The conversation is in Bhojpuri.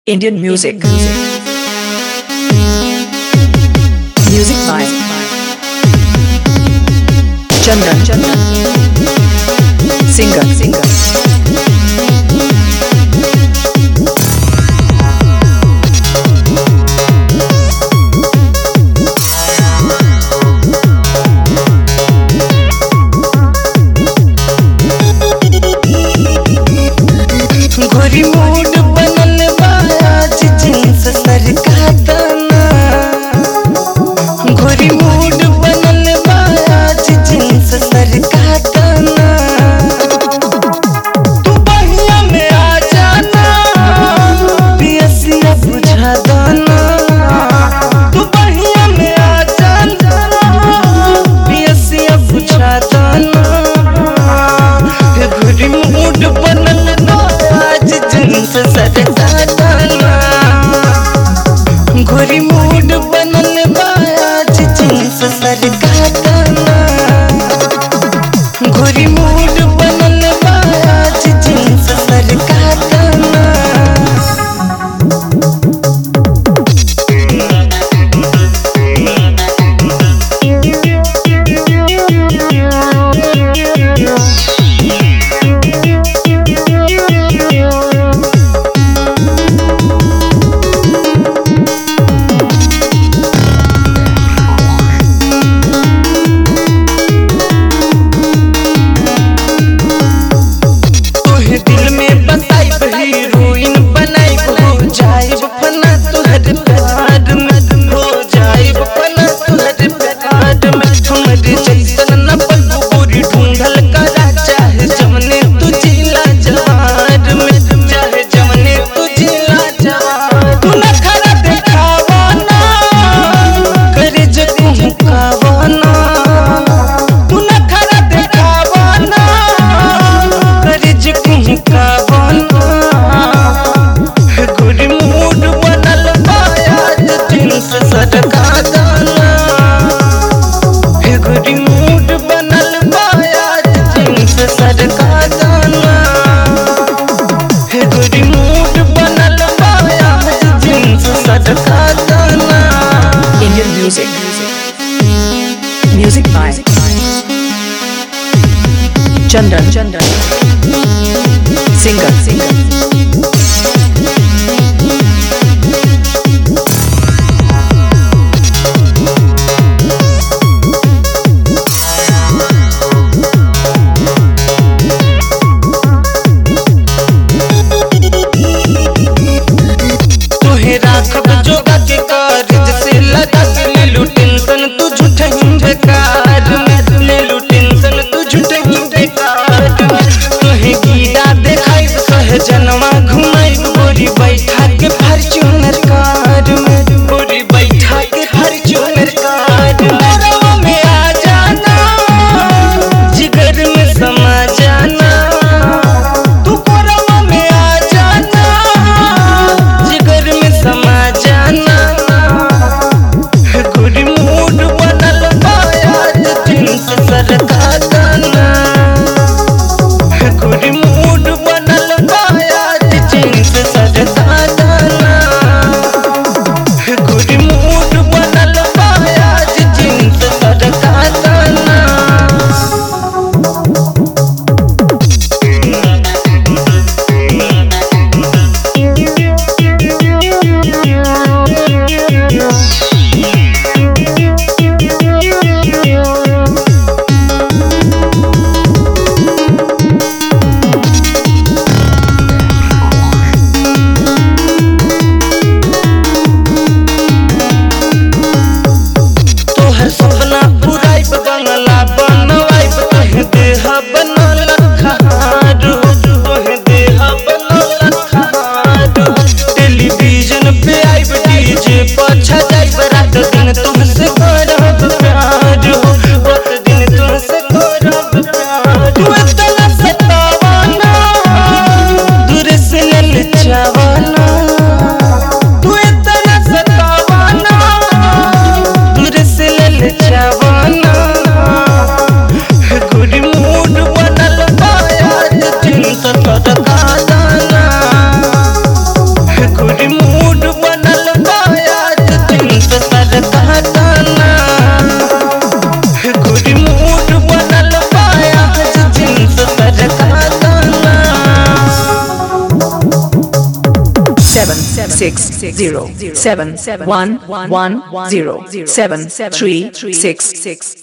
Indian music. Music by Chandan. Singer. गोरी मूड बनल बा आज जींस सर का दाना। गोरी मूड बनल बा आज जींस सर का दाना। तू बहिया में आ जाना पियसिया बुझा दाना। तू बहिया में आ जाना पियसिया बुझा दाना। गोरी मूड बनल आज जींस सर का दाना। गोरी मूड बनल बा आज जींस सर का दाना। गोरी मूड बनल बा आज जींस सर का दाना। दिल में बताई हीरोइन बनाई हो जाए फना तुहर प्यार में। हो जाए फना तुहर प्यार में। हमरे जैसन न बनू गोरी ढूंढल करा चाहे जमने तू जिला जवार में। चाहे जमने तू जिला जवार। तू न खरा देखावा ना करे जगू कावा ना। तू न खरा देखावा ना करे जगू कावा ना। गोरी मूड बनल बा आज जींस सर का दाना। गोरी मूड बनल बा आज जींस सर का दाना। गोरी मूड बनल बा आज जींस सर का दाना। Indian music. Music by Chandan. Singer. तोहे राखब जोगा के कारज से लगा के ले लू टेंशन तू झूठ ही बेकार में। ले लू टेंशन तू झूठ ही बेकार में। 60711107366.